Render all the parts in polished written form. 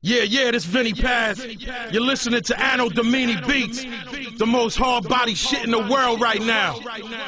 Yeah, this Vinny Paz. You're listening to Anno Domini Beats, the most hard body shit in the world right now.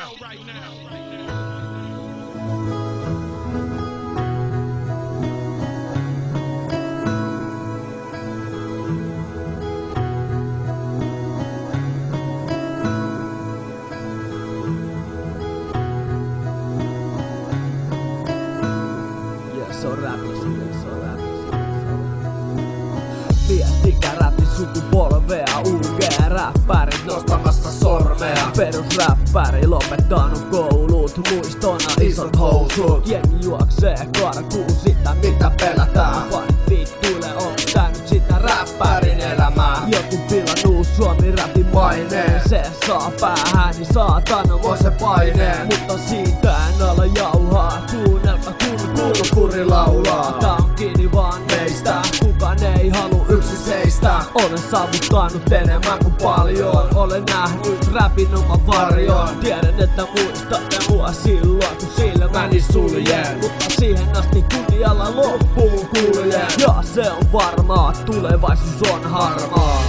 Miettikää räppin sukupolvea, urgea räppärit nostamassa sormea. Perusräppäri lopettanut koulut, muistona isot housut. Jengi juoksee karkuun sitä mitä pelätään. Fanit vittuille, onks tää nyt sitä räppärin elämää? Joku pilannuu Suomi räpin maineen. Se saa päähäni saatana voi se paineen. Mutta siitä en ala jauhaa, kuunnelpa kun kuri laulaa. Tää on kiinni vaan meistä, kukaan ei halu yksin seistä. Olen saavuttanut enemmän kuin paljon, olen nähnyt räpin oman varjon. Tiedän että muistatte mua silloin kun silmäni suljen, mutta siihen asti kunnialla loppuun kuljen. Ja se on varmaa, tulevaisuus on harmaa.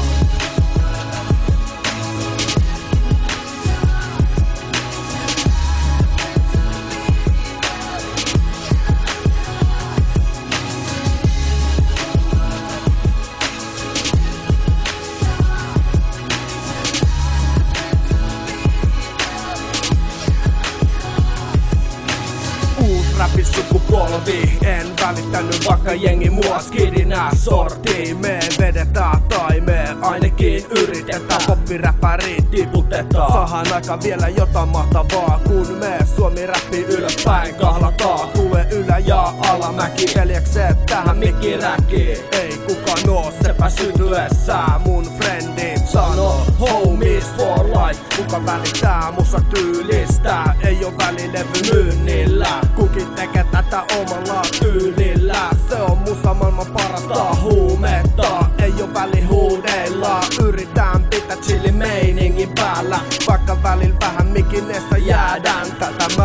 Räpin sukupolvi, en välittänyt vaikka jengi mua skidinä sortii. Me vedetään tai me ainakin yritetään, poppiräppäriin tiputetaan. Sahan aika vielä jotain mahtavaa, kun me Suomi räppi ylöspäin kahlataan. Tule ylä- ja alamäki, veljekset tähän mikiräkiin. Ei kukaan oo sepä sytyessään, mun friendit sano homies for life. Kuka välittää musa tyylistä, ei oo välilevy myynnillä. Kukin tekee tätä omalla tyylillä. Se on musa maailman parasta huumetta. Ei oo väli huudeilla. Yritän pitää chillin meiningin päällä, vaikka välillä vähän mikineessä jäädään. Tätä